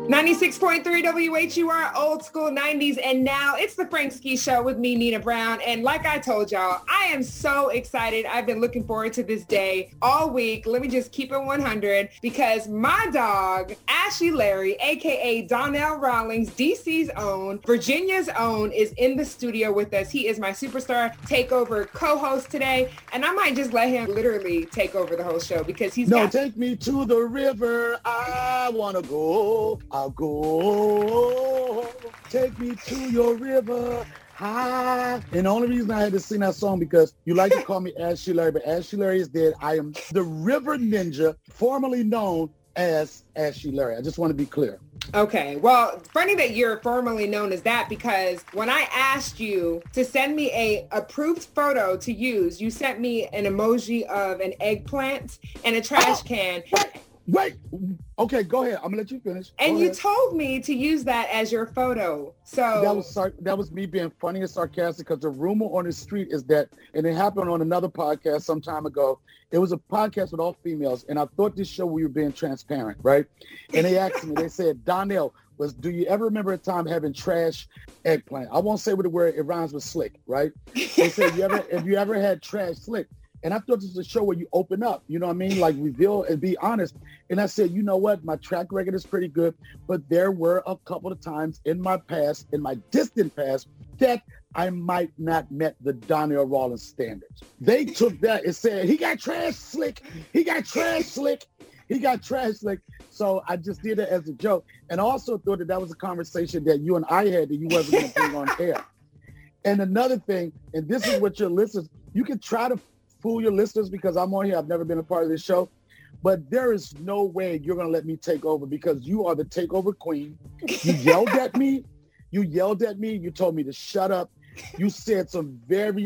96.3 WHUR, old school 90s, and now it's the Frank Ski Show with me, Nina Brown. And like I told y'all, I am so excited. I've been looking forward to this day all week. Let me just keep it 100 because my dog, Ashley Larry, aka Donnell Rawlings, DC's own, Virginia's own, is in the studio with us. He is my Superstar Takeover co-host today, and I might just let him literally take over the whole show because he's take me to the river. I want to go. I'll go. Take me to your river. High. And the only reason I had to sing that song because you like to call me Ashley Larry, but Ashley Larry is dead. I am the River Ninja, formerly known as Ashley Larry. I just want to be clear. Okay, well, funny that you're formerly known as that because when I asked you to send me a approved photo to use, you sent me an emoji of an eggplant and a trash can. Wait. Okay, go ahead. I'm gonna let you finish. And you told me to use that as your photo. So that was me being funny and sarcastic because the rumor on the street is that, and it happened on another podcast some time ago. It was a podcast with all females, and I thought this show we were being transparent, right? And they asked me, they said, Donnell, do you ever remember a time having trash eggplant? I won't say what the word, it rhymes with slick, right? They said, have you ever had trash slick? And I thought this was a show where you open up, you know what I mean? Like reveal and be honest. And I said, you know what? My track record is pretty good, but there were a couple of times in my past, in my distant past, that I might not met the Donnell Rawlings standards. They took that and said, he got trash slick. He got trash slick. He got trash slick. So I just did it as a joke. And I also thought that was a conversation that you and I had that you wasn't going to bring on air. And another thing, and this is what your listeners, you can try to fool your listeners because I'm on here. I've never been a part of this show, but there is no way you're going to let me take over because you are the takeover queen. You yelled at me. You told me to shut up. You said some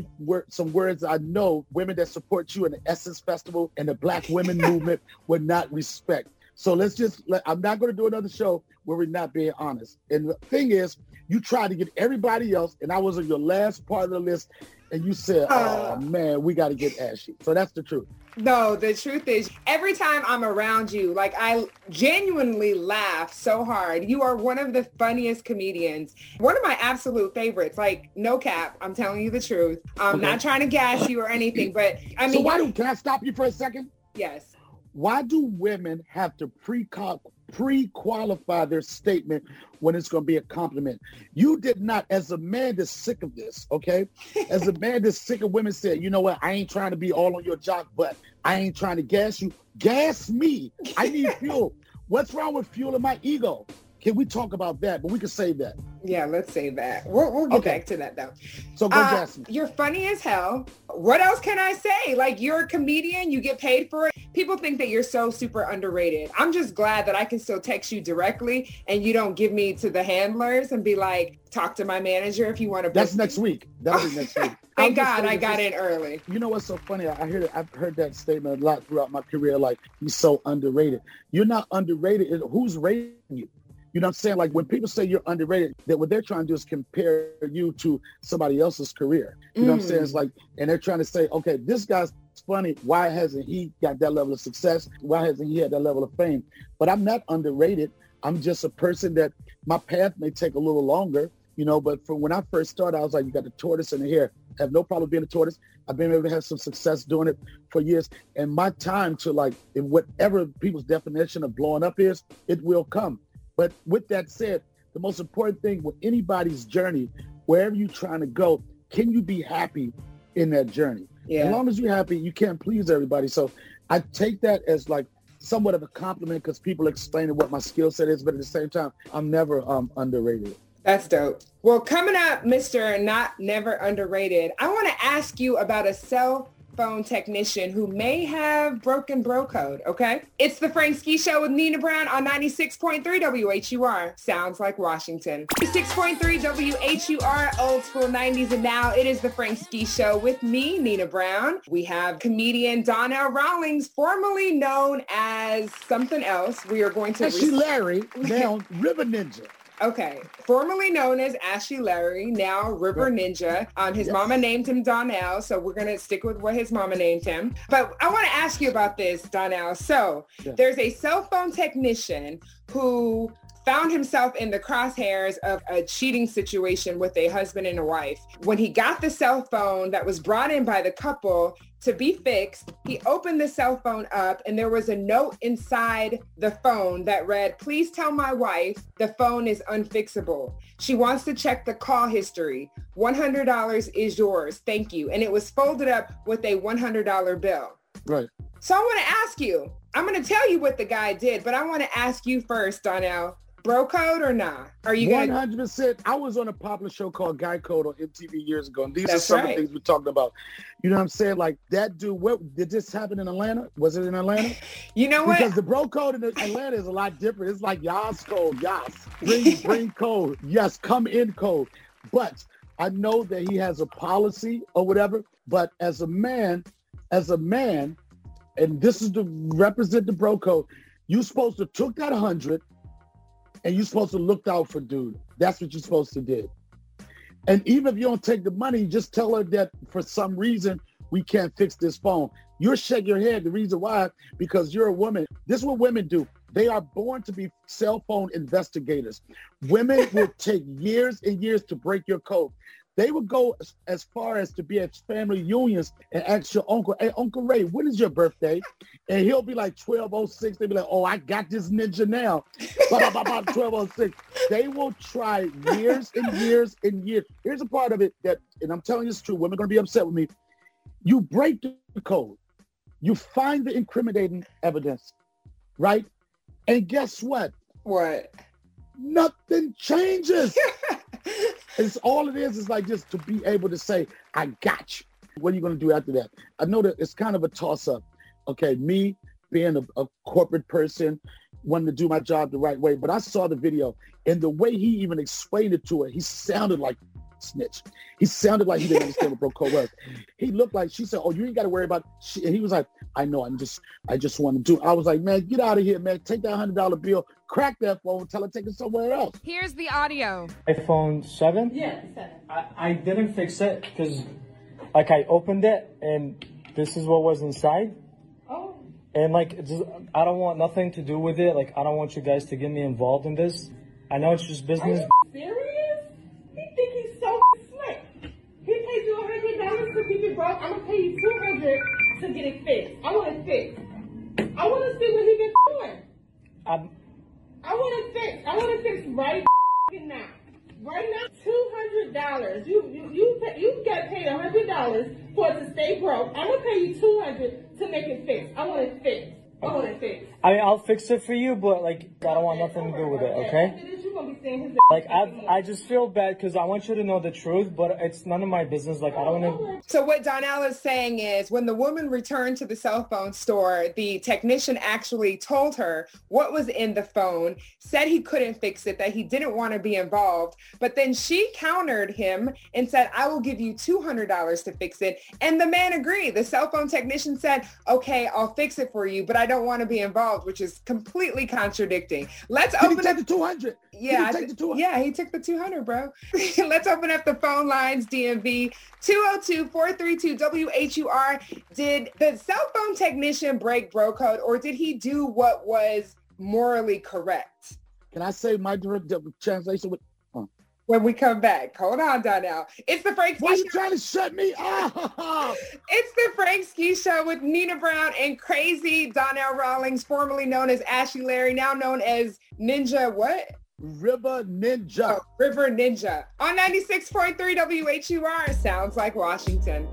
words I know women that support you in the Essence Festival and the Black Women Movement would not respect. So I'm not going to do another show where we're not being honest. And the thing is, you tried to get everybody else, and I was on your last part of the list, and you said, oh, man, we got to get Ashley. So that's the truth. No, the truth is, every time I'm around you, like I genuinely laugh so hard. You are one of the funniest comedians. One of my absolute favorites. Like, no cap, I'm telling you the truth. I'm not trying to gas you or anything, but I mean... So can I stop you for a second? Yes. Why do women have to pre-qualify their statement when it's going to be a compliment? You did not, as a man that's sick of this, okay? As a man that's sick of women saying, you know what, I ain't trying to be all on your jock, but I ain't trying to gas you. Gas me. I need fuel. What's wrong with fueling my ego? Can we talk about that? But we can save that. Yeah, let's save that. We'll get back to that, though. So go gas me. You're funny as hell. What else can I say? Like, you're a comedian. You get paid for it. People think that you're so super underrated. I'm just glad that I can still text you directly and you don't give me to the handlers and be like, talk to my manager if you want to. That's next week. That'll be next week. Thank God I got in early. You know what's so funny? I've heard that statement a lot throughout my career. Like, he's so underrated. You're not underrated. Who's rating you? You know what I'm saying? Like when people say you're underrated, that what they're trying to do is compare you to somebody else's career. You know what I'm saying? It's like, and they're trying to say, okay, this guy's funny. Why hasn't he got that level of success? Why hasn't he had that level of fame? But I'm not underrated. I'm just a person that my path may take a little longer, you know, but from when I first started, I was like, you got the tortoise and the hare. I have no problem being a tortoise. I've been able to have some success doing it for years. And my time to like, in whatever people's definition of blowing up is, it will come. But with that said, the most important thing with anybody's journey, wherever you're trying to go, can you be happy in that journey? Yeah. As long as you're happy, you can't please everybody. So I take that as like somewhat of a compliment because people explaining what my skill set is, but at the same time, I'm never underrated. That's dope. Well, coming up, Mr. Not Never Underrated, I want to ask you about a cell phone technician who may have broken bro code, okay? It's the Frank Ski Show with Nina Brown on 96.3 WHUR. Sounds like Washington. 6.3 WHUR, old school 90s, and now it is the Frank Ski Show with me, Nina Brown. We have comedian Donnell Rawlings, formerly known as something else. We are going to... Ashley Larry, now River Ninja. Okay, formerly known as Ashley Larry, now River Ninja. His mama named him Donnell, so we're going to stick with what his mama named him. But I want to ask you about this, Donnell. So there's a cell phone technician who found himself in the crosshairs of a cheating situation with a husband and a wife. When he got the cell phone that was brought in by the couple to be fixed, he opened the cell phone up and there was a note inside the phone that read, "Please tell my wife the phone is unfixable. She wants to check the call history. $100 is yours. Thank you." And it was folded up with a $100 bill. Right. So I want to ask you, I'm going to tell you what the guy did, but I want to ask you first, Donnell. Bro code or not? Are you 100%? I was on a popular show called Guy Code on MTV years ago, and these are some of the right. things we're talking about. You know what I'm saying? Like that dude, what did this happen in Atlanta? Was it in Atlanta? You know what? Because the bro code in Atlanta is a lot different. It's like Yas code, Yas. Bring code. Yes, come in code. But I know that he has a policy or whatever, but as a man, and this is to represent the bro code, you supposed to took that 100 and you're supposed to look out for dude. That's what you're supposed to do. And even if you don't take the money, just tell her that for some reason we can't fix this phone. You'll shake your head. The reason why, because you're a woman. This is what women do. They are born to be cell phone investigators. Women will take years and years to break your code. They would go as far as to be at family unions and ask your uncle, "Hey, Uncle Ray, when is your birthday?" And he'll be like 1206. They'll be like, "Oh, I got this ninja now." 1206. They will try years and years and years. Here's a part of it that, and I'm telling you it's true, women are going to be upset with me. You break the code. You find the incriminating evidence, right? And guess what? What? Nothing changes. It's all it is like just to be able to say, "I got you." What are you going to do after that? I know that it's kind of a toss-up. Okay, me being a corporate person, wanting to do my job the right way, but I saw the video, and the way he even explained it to her, he sounded like snitch. He sounded like he didn't understand what bro code was. He looked like, she said, "Oh, you ain't got to worry about," and he was like, "I know, I just want to do." I was like, "Man, get out of here, man. Take that $100 bill, crack that phone, tell her to take it somewhere else." Here's the audio. iPhone 7? Yeah, 7. I didn't fix it because, like, I opened it and this is what was inside. Oh. And, like, I don't want nothing to do with it. Like, I don't want you guys to get me involved in this. I know it's just business. Are you serious? He think he's so slick. He paid you $100 to keep it broke. I'm gonna pay you $200 to get it fixed. I want it fixed. I want to see what he been doing. I want it fixed right now. Right now, $200. You got paid $100 for it to stay broke. I'm gonna pay you $200 to make it fixed. I want it fixed. I mean, I'll fix it for you, but, like, I don't want nothing to do with it, okay? After this, you're gonna be saying his Like, I just feel bad because I want you to know the truth, but it's none of my business. Like, I don't want to. So what Donnell is saying is when the woman returned to the cell phone store, the technician actually told her what was in the phone, said he couldn't fix it, that he didn't want to be involved. But then she countered him and said, "I will give you $200 to fix it." And the man agreed. The cell phone technician said, "Okay, I'll fix it for you, but I don't want to be involved," which is completely contradicting. Let's open up the 200. Yeah, take the 200. Yeah, he took the 200, bro. Let's open up the phone lines, DMV 202-432-WHUR. Did the cell phone technician break bro code, or did he do what was morally correct? Can I say my direct translation with? When we come back. Hold on, Donnell. It's the Frank Ski Why Show. you trying to shut me up? It's the Frank Ski Show with Nina Brown and crazy Donnell Rawlings, formerly known as Ashley Larry, now known as Ninja what? River Ninja. Oh, River Ninja. On 96.3 WHUR. Sounds like Washington.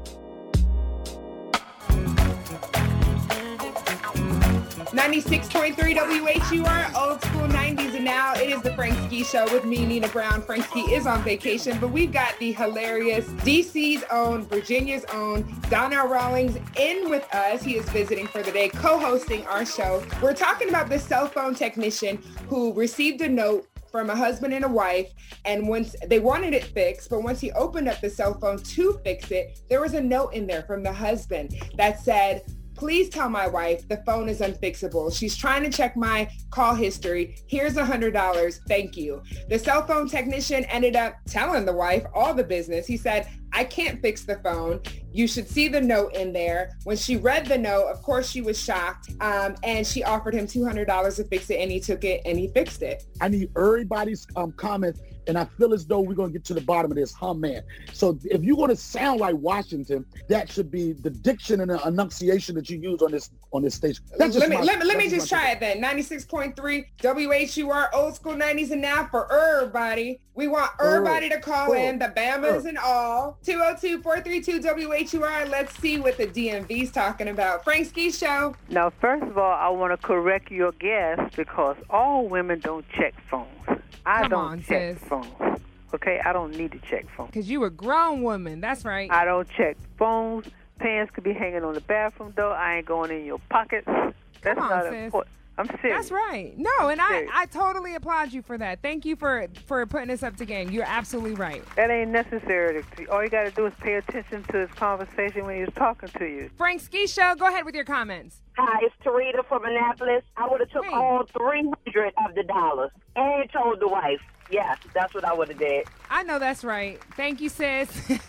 96.3 WHUR, old school 90s, and now it is the Frank Ski Show with me, Nina Brown. Frank Ski is on vacation, but we've got the hilarious DC's own, Virginia's own, Donnell Rawlings in with us. He is visiting for the day, co-hosting our show. We're talking about this cell phone technician who received a note from a husband and a wife, and once they wanted it fixed, but once he opened up the cell phone to fix it, there was a note in there from the husband that said, "Please tell my wife the phone is unfixable. She's trying to check my call history. Here's $100. Thank you." The cell phone technician ended up telling the wife all the business. He said, "I can't fix the phone. You should see the note in there. When she read the note, of course she was shocked, and she offered him $200 to fix it, and he took it and he fixed it. I need everybody's comments, and I feel as though we're going to get to the bottom of this, man. So if you're going to sound like Washington, that should be the diction and the enunciation that you use on this station. Let me just try it then. 96.3 WHUR, old school 90s and now for everybody. We want everybody to call in, the Bamas and all. 202-432-WHUR. Let's see what the DMV's talking about. Frank Ski Show. Now, first of all, I want to correct your guess because all women don't check phones. I don't check phones. Okay, I don't need to check phones. Because you a grown woman. That's right. I don't check phones. Pants could be hanging on the bathroom door. I ain't going in your pockets. That's not important. I'm serious. That's right. No, and I totally applaud you for that. Thank you for putting us up to game. You're absolutely right. That ain't necessary. All you got to do is pay attention to his conversation when he's talking to you. Frank Ski Show, go ahead with your comments. Hi, it's Tarita from Annapolis. I would have took all 300 of the dollars and told the wife. Yes, that's what I would have did. I know that's right. Thank you, sis.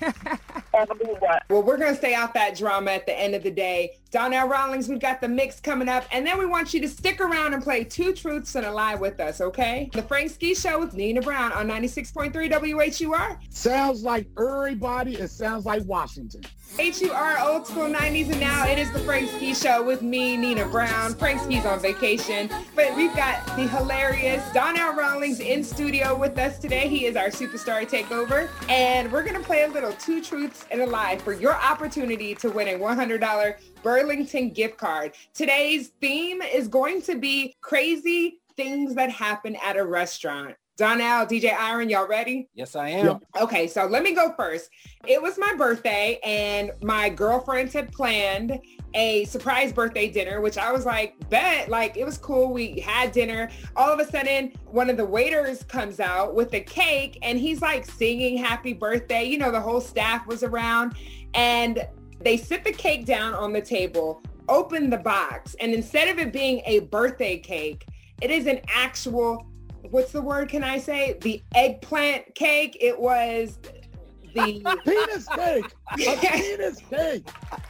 Well, we're going to stay out that drama at the end of the day. Donnell Rawlings, we've got the mix coming up, and then we want you to stick around and play Two Truths and a Lie with us, okay? The Frank Ski Show with Nina Brown on 96.3 WHUR. Sounds like everybody. It sounds like Washington. HUR, old school 90s, and now it is the Frank Ski Show with me, Nina Brown. Frank Ski's on vacation, but we've got the hilarious Donnell Rawlings in studio with us today. He is our superstar takeover, and we're going to play a little Two Truths and a Lie for your opportunity to win a $100 Burlington gift card. Today's theme is going to be crazy things that happen at a restaurant. Donnell, DJ Iron, y'all ready? Yes, I am. Yeah. Okay, so let me go first. It was my birthday, and my girlfriends had planned a surprise birthday dinner, which I was like, bet, like, it was cool. We had dinner. All of a sudden, one of the waiters comes out with a cake, and he's like singing happy birthday. You know, the whole staff was around, and they sit the cake down on the table, open the box, and instead of it being a birthday cake, it is an actual, what's the word can I say? The eggplant cake. It was the penis cake. A penis cake.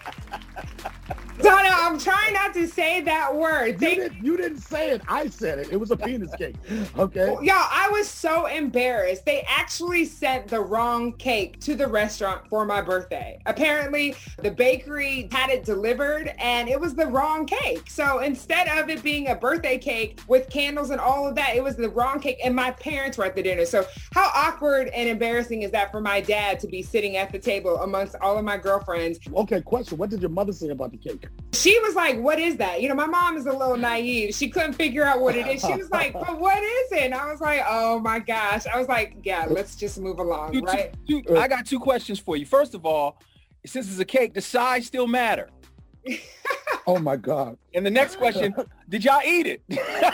Donna, I'm trying not to say that word. You didn't say it. I said it. It was a penis cake. Okay. Y'all, I was so embarrassed. They actually sent the wrong cake to the restaurant for my birthday. Apparently, the bakery had it delivered and it was the wrong cake. So instead of it being a birthday cake with candles and all of that, it was the wrong cake, and my parents were at the dinner. So how awkward and embarrassing is that for my dad to be sitting at the table amongst all of my girlfriends? Okay, question. What did your mother say about the cake? She was like, what is that? You know, my mom is a little naive. She couldn't figure out what it is. She was like, but what is it? And I was like, oh my gosh. I was like, yeah, let's just move along, right? I got two questions for you. First of all, since it's a cake, does size still matter? Oh my God. And the next question, did y'all eat it?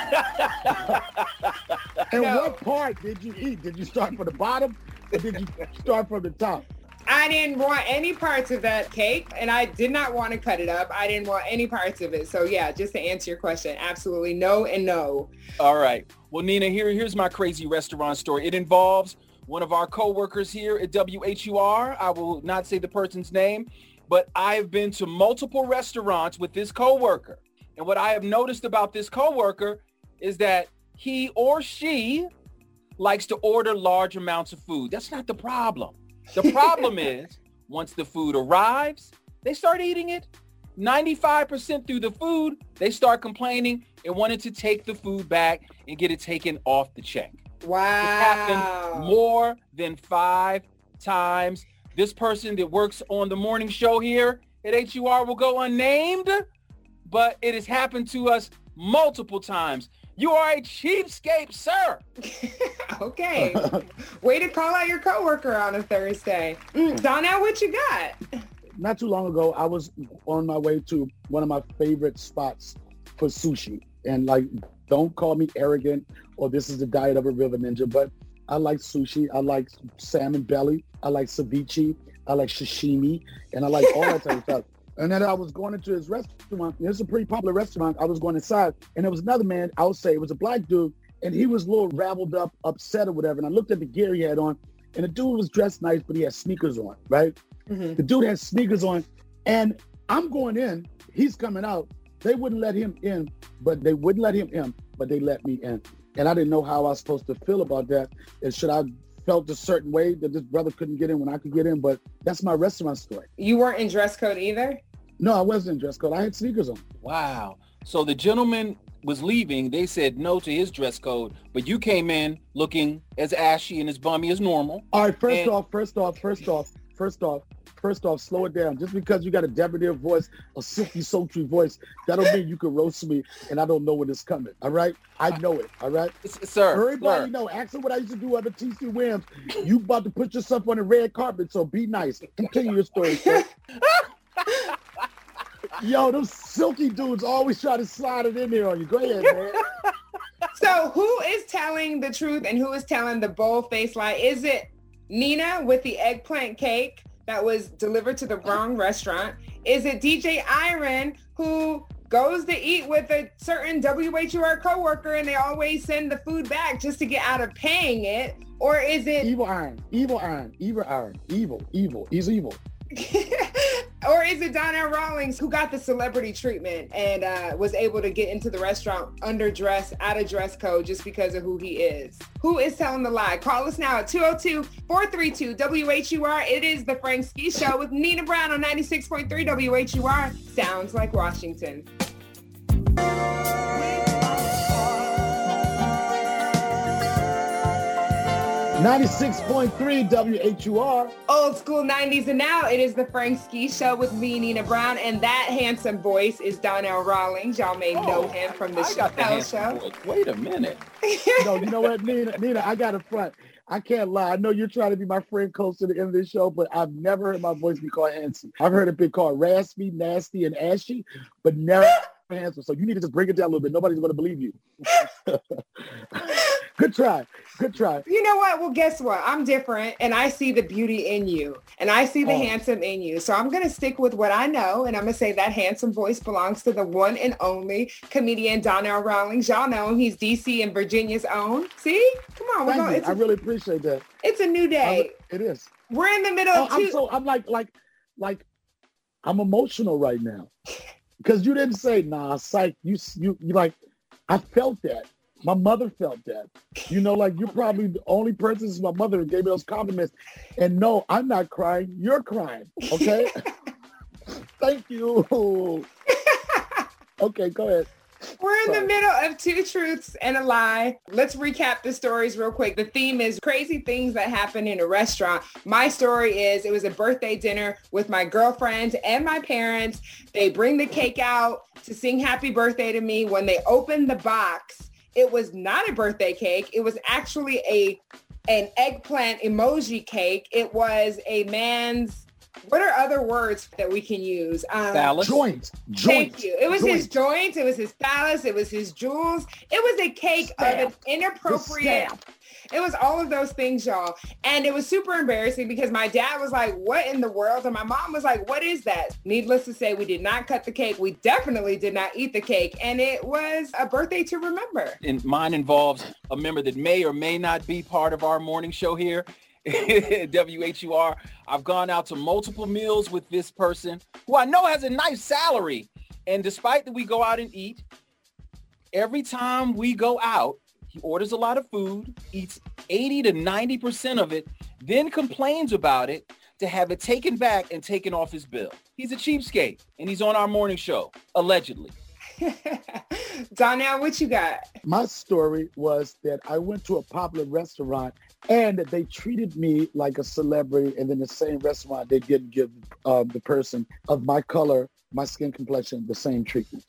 And what part did you eat? Did you start from the bottom or did you start from the top? I didn't want any parts of that cake, and I did not want to cut it up. I didn't want any parts of it. So yeah, just to answer your question, absolutely no and no. All right. Well, Nina, here's my crazy restaurant story. It involves one of our coworkers here at WHUR. I will not say the person's name, but I've been to multiple restaurants with this coworker. And what I have noticed about this coworker is that he or she likes to order large amounts of food. That's not the problem. The problem is once the food arrives, they start eating it. 95% through the food, they start complaining and wanting to take the food back and get it taken off the check. Wow. It happened more than 5 times. This person that works on the morning show here at HUR will go unnamed, but it has happened to us multiple times. You are a cheapskate, sir. Okay. Way to call out your coworker on a Thursday. Donnell, what you got? Not too long ago, I was on my way to one of my favorite spots for sushi. And like, don't call me arrogant or this is the diet of a river ninja, but I like sushi. I like salmon belly. I like ceviche. I like sashimi. And I like all that type of stuff. And then I was going into his restaurant. It's a pretty popular restaurant. I was going inside, and there was another man, I would say, it was a black dude, and he was a little raveled up, upset or whatever. And I looked at the gear he had on, and the dude was dressed nice, but he had sneakers on, right? Mm-hmm. The dude has sneakers on, and I'm going in. He's coming out. They wouldn't let him in, but they let me in. And I didn't know how I was supposed to feel about that. And should I felt a certain way that this brother couldn't get in when I could get in? But that's my restaurant story. You weren't in dress code either? No, I wasn't in dress code. I had sneakers on. Wow. So the gentleman was leaving. They said no to his dress code, but you came in looking as ashy and as bummy as normal. All right, first off, slow it down. Just because you got a debonair voice, a silky, sultry voice, that don't mean you can roast me and I don't know when it's coming, all right? I know it, all right? Sir, everybody know, ask them what I used to do under T.C. Williams. You about to put yourself on the red carpet, so be nice. Continue your story, sir. Yo, those silky dudes always try to slide it in there on you. Go ahead, man. So who is telling the truth and who is telling the bold-faced lie? Is it Nina with the eggplant cake that was delivered to the wrong restaurant? Is it DJ Iron who goes to eat with a certain WHUR coworker and they always send the food back just to get out of paying it? Or is it Evil Iron. He's evil. Or is it Donnell Rawlings who got the celebrity treatment and was able to get into the restaurant underdressed, out of dress code just because of who he is? Who is telling the lie? Call us now at 202-432-WHUR. It is the Frank Ski Show with Nina Brown on 96.3 WHUR. Sounds like Washington. 96.3 WHUR. Old school 90s and now. It is the Frank Ski Show with me, Nina Brown, and that handsome voice is Donnell Rawlings. Y'all may know him from the Chappelle Show. Voice. Wait a minute. No, you know what, Nina, I got a front. I can't lie. I know you're trying to be my friend close to the end of this show, but I've never heard my voice be called handsome. I've heard it be called raspy, nasty, and ashy, but never handsome. So you need to just bring it down a little bit. Nobody's going to believe you. Good try. You know what? Well, guess what? I'm different, and I see the beauty in you, and I see the handsome in you. So I'm going to stick with what I know, and I'm going to say that handsome voice belongs to the one and only comedian Donnell Rawlings. Y'all know him. He's D.C. and Virginia's own. See? Come on. I really appreciate that. It's a new day. It is. We're in the middle of I'm I'm emotional right now because you didn't say, nah, psych. You like, I felt that. My mother felt that. You know, like, you're probably the only person since my mother gave me those compliments. And no, I'm not crying. You're crying. Okay? Thank you. Okay, go ahead. We're in the middle of two truths and a lie. Let's recap the stories real quick. The theme is crazy things that happen in a restaurant. My story is it was a birthday dinner with my girlfriend and my parents. They bring the cake out to sing happy birthday to me. When they open the box, it was not a birthday cake. It was actually an eggplant emoji cake. It was a man's, what are other words that we can use? Phallus. Joint. Thank you. It was his joints. It was his phallus. It was his jewels. It was a cake of an inappropriate. It was all of those things, y'all. And it was super embarrassing because my dad was like, what in the world? And my mom was like, what is that? Needless to say, we did not cut the cake. We definitely did not eat the cake. And it was a birthday to remember. And mine involves a member that may or may not be part of our morning show here at WHUR. I've gone out to multiple meals with this person who I know has a nice salary. And despite that we go out and eat, every time we go out, he orders a lot of food, eats 80 to 90% of it, then complains about it to have it taken back and taken off his bill. He's a cheapskate, and he's on our morning show, allegedly. Donnell, what you got? My story was that I went to a popular restaurant and they treated me like a celebrity, and then the same restaurant, they didn't give the person of my color, my skin complexion, the same treatment.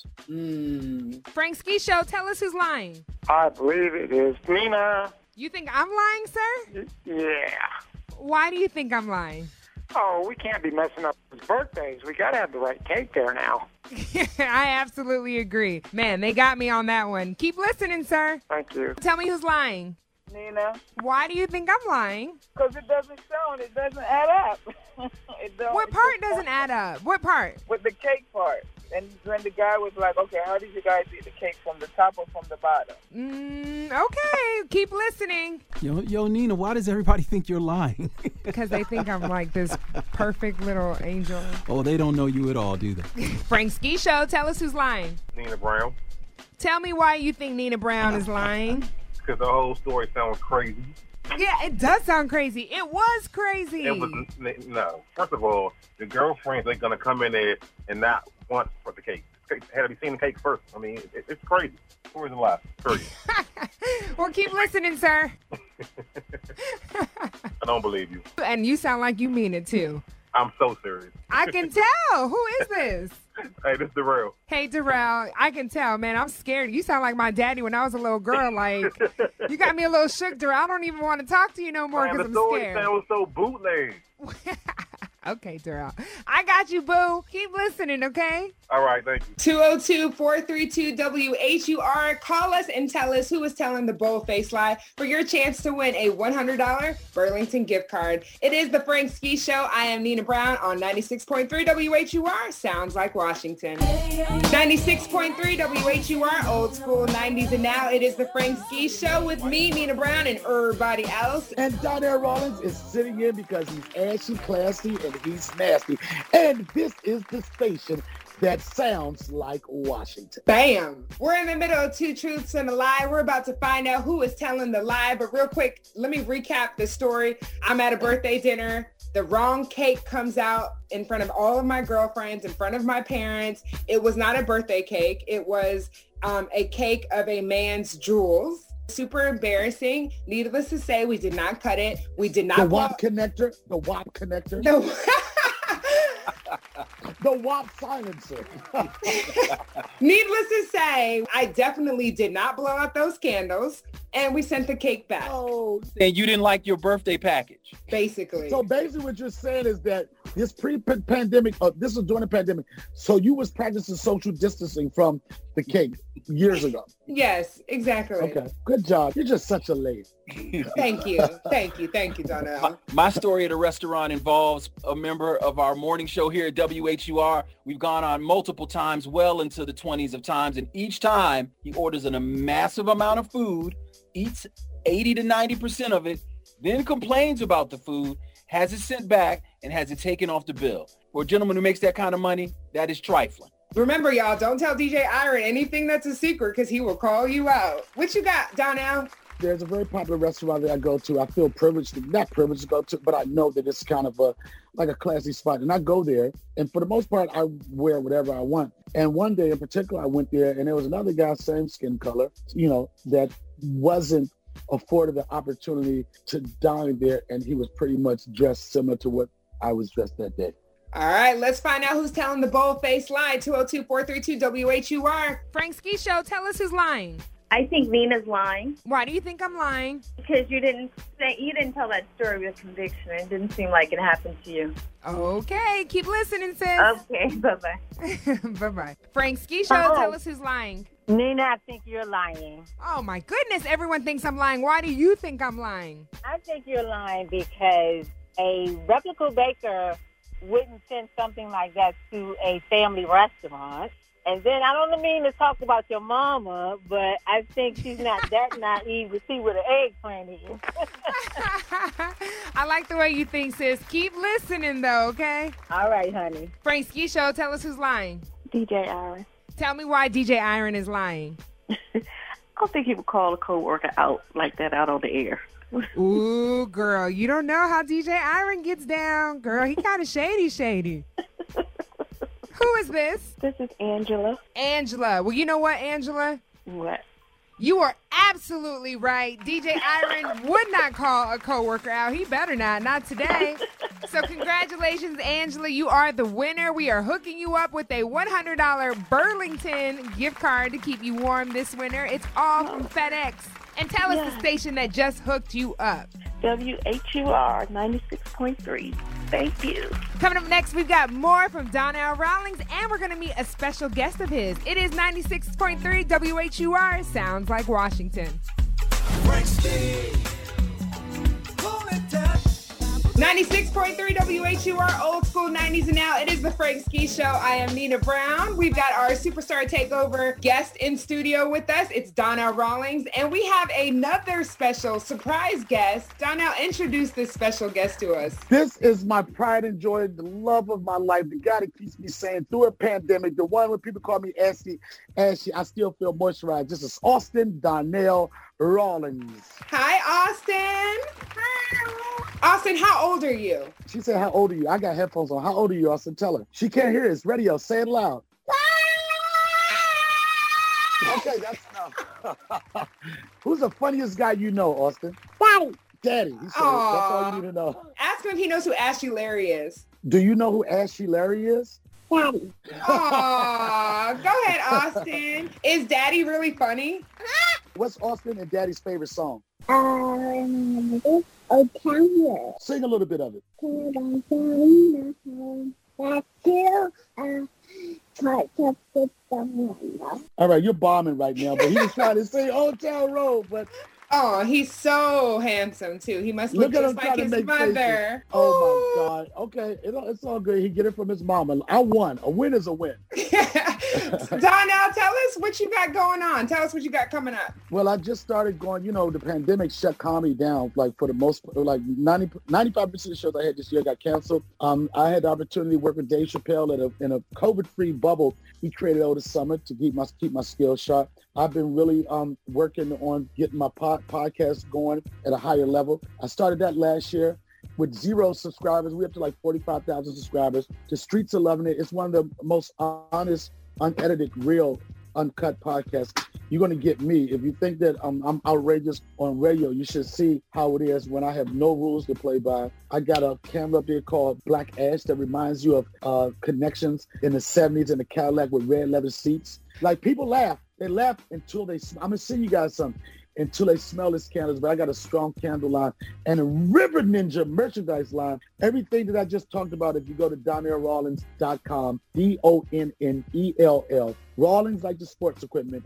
Frank Ski Show, tell us who's lying. I believe it is Nina. You think I'm lying, sir? Yeah. Why do you think I'm lying? Oh, we can't be messing up his birthdays. We got to have the right cake there now. I absolutely agree. Man, they got me on that one. Keep listening, sir. Thank you. Tell me who's lying. Nina. Why do you think I'm lying? Because it doesn't show and it doesn't add up. What part doesn't add up? What part? With the cake part. And when the guy was like, okay, how did you guys eat the cake, from the top or from the bottom? Okay. Keep listening. Yo, Nina, why does everybody think you're lying? Because they think I'm like this perfect little angel. Oh, they don't know you at all, do they? Frank Ski Show, tell us who's lying. Nina Brown. Tell me why you think Nina Brown is lying. Because the whole story sounds crazy. Yeah, it does sound crazy. It was crazy. It was, no. First of all, the girlfriends are going to come in there and not want for the cake. Had to be seen the cake first. I mean, it's crazy. Story's a lie. Period. Well, keep listening, sir. I don't believe you. And you sound like you mean it, too. I'm so serious. I can tell. Who is this? Hey, this is Darrell. Hey, Darrell. I can tell, man. I'm scared. You sound like my daddy when I was a little girl. Like, you got me a little shook, Darrell. I don't even want to talk to you no more because I'm scared. The story sounds so bootleg. Okay, Darrell. I got you, boo. Keep listening, okay? All right, thank you. 202-432-WHUR. Call us and tell us who is telling the bold-faced lie for your chance to win a $100 Burlington gift card. It is the Frank Ski Show. I am Nina Brown on 96.3 WHUR. Sounds like Washington. 96.3 WHUR, old school 90s and now. It is the Frank Ski Show with me, Nina Brown, and everybody else. And Donnell Rawlings is sitting in because he's ashy, classy, and he's nasty. And this is the station that sounds like Washington. Bam! We're in the middle of two truths and a lie. We're about to find out who is telling the lie. But real quick, let me recap the story. I'm at a birthday dinner. The wrong cake comes out in front of all of my girlfriends, in front of my parents. It was not a birthday cake. It was a cake of a man's jewels. Super embarrassing. Needless to say, we did not cut it. We did not. The WAP connector. The WAP connector. The WAP silencer. Needless to say, I definitely did not blow out those candles, and we sent the cake back. Oh, and you didn't like your birthday package. Basically. So basically what you're saying is that this pre-pandemic, this was during the pandemic, so you was practicing social distancing from the cake years ago. Yes, exactly. Okay, good job. You're just such a lady. Thank you. Thank you, Donnell. My story at a restaurant involves a member of our morning show here at WHUR. We've gone on multiple times, well into the 20s of times, and each time he orders a massive amount of food, eats 80 to 90% of it, then complains about the food, has it sent back, and has it taken off the bill. For a gentleman who makes that kind of money, that is trifling. Remember, y'all, don't tell DJ Iron anything that's a secret because he will call you out. What you got, Donnell? There's a very popular restaurant that I go to. I feel not privileged to go to, but I know that it's kind of like a classy spot. And I go there, and for the most part, I wear whatever I want. And one day in particular, I went there, and there was another guy, same skin color, that wasn't afforded the opportunity to dine there, and he was pretty much dressed similar to what I was dressed that day. All right, let's find out who's telling the bold-faced lie. 202-432-WHUR. Frank Ski Show, tell us who's lying. I think Nina's lying. Why do you think I'm lying? Because you didn't tell that story with conviction. It didn't seem like it happened to you. Okay, keep listening, sis. Okay, bye-bye. Bye-bye. Frank Ski Show, tell us who's lying. Nina, I think you're lying. Oh, my goodness. Everyone thinks I'm lying. Why do you think I'm lying? I think you're lying because a reputable baker wouldn't send something like that to a family restaurant. And then I don't mean to talk about your mama, but I think she's not that naive to see what an eggplant is. I like the way you think, sis. Keep listening, though, okay? All right, honey. Frank Ski Show, tell us who's lying. DJ Iron. Tell me why DJ Iron is lying. I don't think he would call a coworker out like that out on the air. Ooh, girl, you don't know how DJ Iron gets down. Girl, he kind of shady. Who is this? This is Angela. Angela. Well, you know what, Angela? What? You are absolutely right. DJ Iron would not call a coworker out. He better not today. So congratulations, Angela. You are the winner. We are hooking you up with a $100 Burlington gift card to keep you warm this winter. It's all from FedEx. And tell us the station that just hooked you up. WHUR 96.3. Thank you. Coming up next, we've got more from Donnell Rawlings, and we're going to meet a special guest of his. It is 96.3 WHUR. Sounds like Washington. 96.3 96.3 WHUR, old school 90s and now. It is the Frank Ski Show. I am Nina Brown. We've got our Superstar Takeover guest in studio with us. It's Donnell Rawlings. And we have another special surprise guest. Donnell, introduce this special guest to us. This is my pride and joy, the love of my life, the guy that keeps me sane through a pandemic, the one when people call me Ashy, I still feel moisturized. This is Austin Donnell Rawlings. Hi, Austin. Hi. Austin, how old are you? She said, how old are you? I got headphones on. How old are you, Austin? Tell her. She can't hear it. It's radio. Say it loud. Okay, that's enough. Who's the funniest guy you know, Austin? Daddy. He said, that's all you need to know. Ask him if he knows who Ashley Larry is. Do you know who Ashley Larry is? Daddy. Aw, go ahead, Austin. Is Daddy really funny? What's Austin and Daddy's favorite song? Sing a little bit of it. All right, you're bombing right now, but he was trying to say Old Town Road, but... Oh, he's so handsome, too. He must look just like his mother. Faces. Oh, my God. Okay, it's all good. He get it from his mama. I won. A win is a win. Donnell, tell us what you got going on. Tell us what you got coming up. Well, I just started going, the pandemic shut comedy down, like for the most, like 95% of the shows I had this year got canceled. I had the opportunity to work with Dave Chappelle in a COVID-free bubble we created over the summer to keep my skills sharp. I've been really working on getting my podcast going at a higher level. I started that last year with 0 subscribers. We're up to like 45,000 subscribers. The streets are loving it. It's one of the most honest, unedited, real, uncut podcasts you're going to get me. If you think that I'm outrageous on radio, you should see how it is when I have no rules to play by. I got a camera up there called Black Ash that reminds you of connections in the 70s in a Cadillac with red leather seats. Like, people laugh. They laugh until I'm going to send you guys something. Until they smell this candles, but I got a strong candle line and a River Ninja merchandise line. Everything that I just talked about, if you go to DonnellRawlings.com, DONNELL, Rawlings like the sports equipment,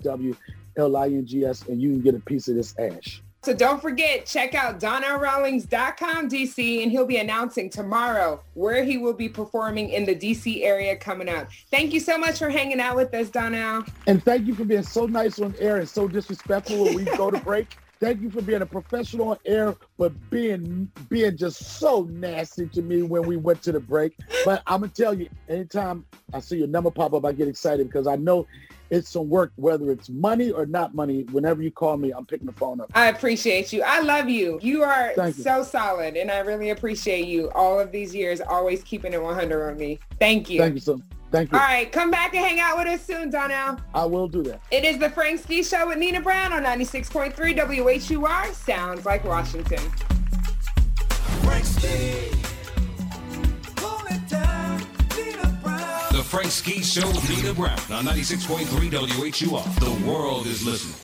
RAWLINGS, and you can get a piece of this ash. So don't forget, check out DonnellRawlings.com, DC, and he'll be announcing tomorrow where he will be performing in the DC area coming up. Thank you so much for hanging out with us, Donnell. And thank you for being so nice on air and so disrespectful when we go to break. Thank you for being a professional on air, but being just so nasty to me when we went to the break. But I'm going to tell you, anytime I see your number pop up, I get excited because I know it's some work, whether it's money or not money. Whenever you call me, I'm picking the phone up. I appreciate you. I love you. You are so solid, and I really appreciate you all of these years, always keeping it 100 on me. Thank you. Thank you, so. Thank you. All right, come back and hang out with us soon, Donnell. I will do that. It is the Frank Ski Show with Nina Brown on 96.3 WHUR. Sounds like Washington. Frank Ski. The Frank Ski Show with Nina Brown on 96.3 WHUR. The world is listening.